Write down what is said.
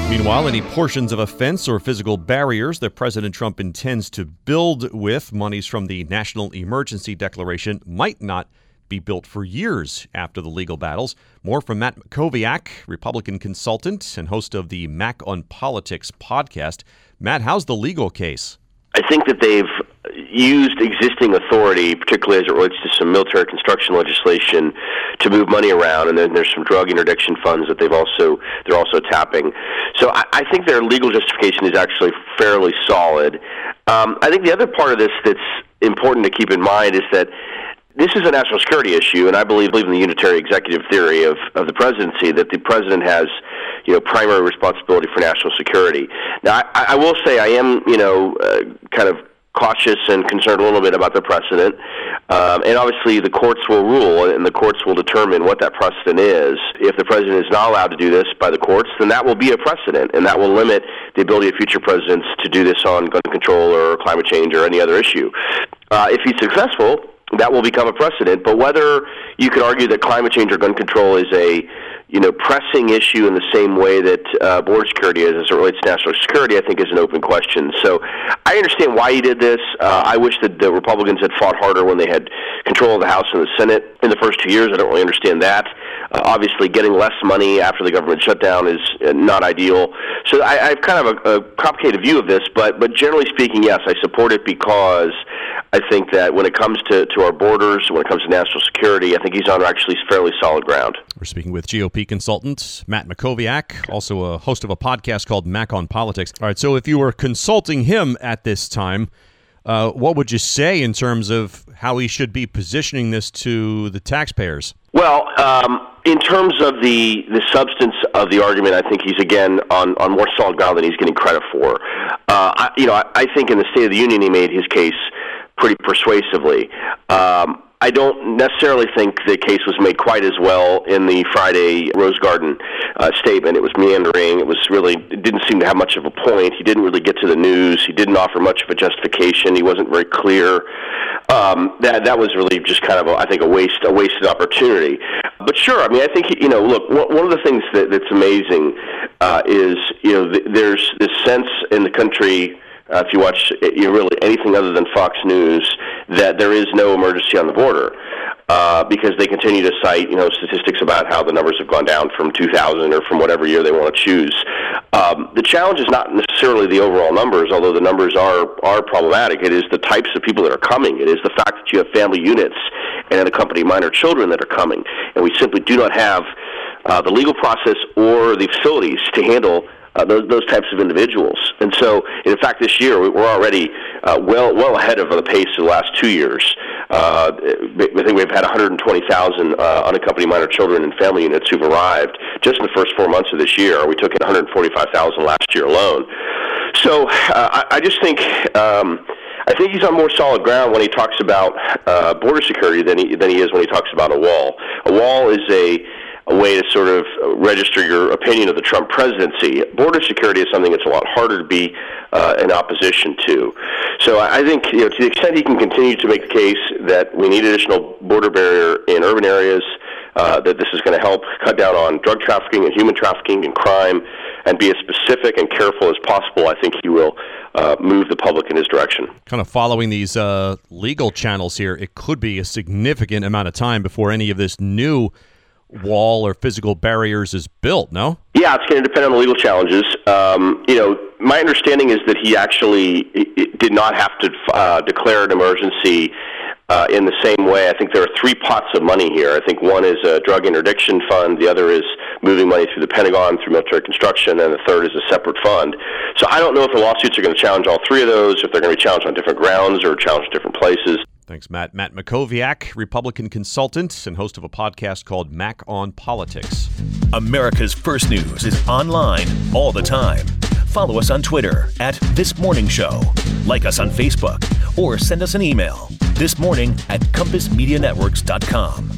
Meanwhile, any portions of a fence or physical barriers that President Trump intends to build with monies from the National Emergency Declaration might not be built for years after the legal battles. More from Matt Mackowiak, Republican consultant and host of the Mac on Politics podcast. Matt, how's the legal case? I think that they've used existing authority, particularly as it relates to some military construction legislation, to move money around, and then there's some drug interdiction funds that they're also tapping. So I think their legal justification is actually fairly solid. I think the other part of this that's important to keep in mind is that this is a national security issue, and I believe in the unitary executive theory of the presidency, that the president has, primary responsibility for national security. Now, I will say I am, kind of cautious and concerned a little bit about the precedent, and obviously the courts will rule, and the courts will determine what that precedent is. If the president is not allowed to do this by the courts, then that will be a precedent, and that will limit the ability of future presidents to do this on gun control or climate change or any other issue. If he's successful, that will become a precedent. But whether you could argue that climate change or gun control is a pressing issue in the same way that border security is as it relates to national security, I think is an open question. So I understand why he did this. I wish that the Republicans had fought harder when they had control of the House and the Senate in the first 2 years. I don't really understand that. Obviously, getting less money after the government shutdown is not ideal. So I have kind of a complicated view of this, but generally speaking, yes, I support it because I think that when it comes to our borders, when it comes to national security, I think he's on actually fairly solid ground. We're speaking with GOP consultant Matt Mackowiak, also a host of a podcast called Mac on Politics. All right, so if you were consulting him at this time, what would you say in terms of how he should be positioning this to the taxpayers? Well, in terms of the substance of the argument, I think he's, again, on more solid ground than he's getting credit for. I think in the State of the Union he made his case pretty persuasively. I don't necessarily think the case was made quite as well in the Friday Rose Garden statement. It was meandering. It didn't seem to have much of a point. He didn't really get to the news. He didn't offer much of a justification. He wasn't very clear. That was really just kind of, a wasted opportunity. But sure, I think, look, one of the things that's amazing is, there's this sense in the country, if you watch really anything other than Fox News, that there is no emergency on the border because they continue to cite statistics about how the numbers have gone down from 2000 or from whatever year they want to choose. The challenge is not necessarily the overall numbers, although the numbers are problematic. It is the types of people that are coming. It is the fact that you have family units and unaccompanied minor children that are coming, and we simply do not have the legal process or the facilities to handle those types of individuals. And so, in fact, this year we're already well ahead of the pace of the last 2 years. I think we've had 120,000 unaccompanied minor children and family units who've arrived just in the first 4 months of this year. We took in 145,000 last year alone. So I just think I think he's on more solid ground when he talks about border security than he is when he talks about a wall. A wall is a way to sort of register your opinion of the Trump presidency. Border security is something that's a lot harder to be in opposition to. So I think, to the extent he can continue to make the case that we need additional border barrier in urban areas, that this is going to help cut down on drug trafficking and human trafficking and crime, and be as specific and careful as possible, I think he will move the public in his direction. Kind of following these legal channels here, it could be a significant amount of time before any of this new wall or physical barriers is built, no? Yeah, it's going to depend on the legal challenges. My understanding is that he actually did not have to declare an emergency in the same way. I think there are three pots of money here. I think one is a drug interdiction fund, the other is moving money through the Pentagon through military construction, and the third is a separate fund. So I don't know if the lawsuits are going to challenge all three of those, if they're going to be challenged on different grounds or challenged in different places. Thanks, Matt. Matt Mackowiak, Republican consultant and host of a podcast called Mac on Politics. America's First News is online all the time. Follow us on Twitter @ThisMorningShow. Like us on Facebook or send us an email thismorning@compassmedianetworks.com.